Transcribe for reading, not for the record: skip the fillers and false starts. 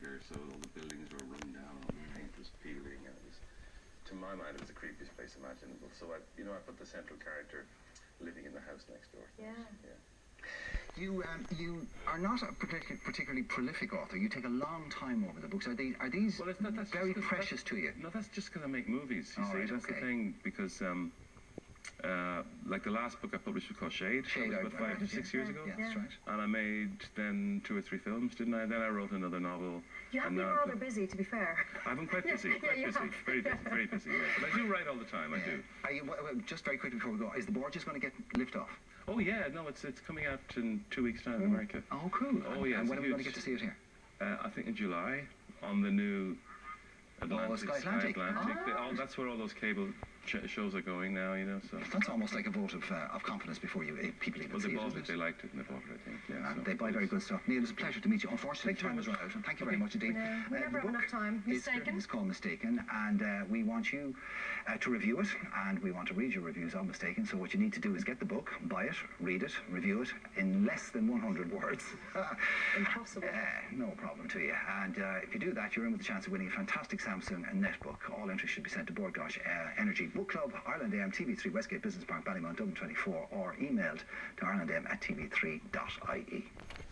bigger, so all the buildings were run down, all the paint was peeling, and it was, to my mind, it was the creepiest place imaginable. So I put the central character living in the house next door. Yeah. You are not a particularly prolific author. You take a long time over the books. Are these that's very precious to you? No, that's just because I make movies. You see, right, that's the thing. Because like the last book I published was called Shade. Shade, about 5 to 6 years ago. Yeah, that's right. And I made then 2 or 3 films, didn't I? Then I wrote another novel. You have been rather busy, to be fair. I've been quite busy, very busy. Yeah. But I do write all the time. I do. Are you, just very quickly before we go, is the board just going to get lift off? Oh yeah, no, it's coming out in 2 weeks' time in America. Oh, cool. Oh yeah. And when are we going to get to see it here? I think in July on the new Atlantic. Sky Atlantic. That's where all those cable shows are going now, you know. So that's almost like a vote of confidence before people even see it. Well, they liked it and they bought it, I think. Yeah, and they buy very good stuff. Neil, it's a pleasure to meet you. Unfortunately, time has run out, and thank you very much indeed. We never have enough time. Mistaken. It's called Mistaken, and we want you to review it, and we want to read your reviews on Mistaken. So what you need to do is get the book, buy it, read it, review it in less than 100 words. Impossible. No problem to you. And if you do that, you're in with the chance of winning a fantastic Samsung netbook. All entries should be sent to Bord Gáis Energy Book Club, Ireland AM, TV3 Westgate Business Park, Ballymount, Dublin 24, or emailed to irelandam@tv3.ie.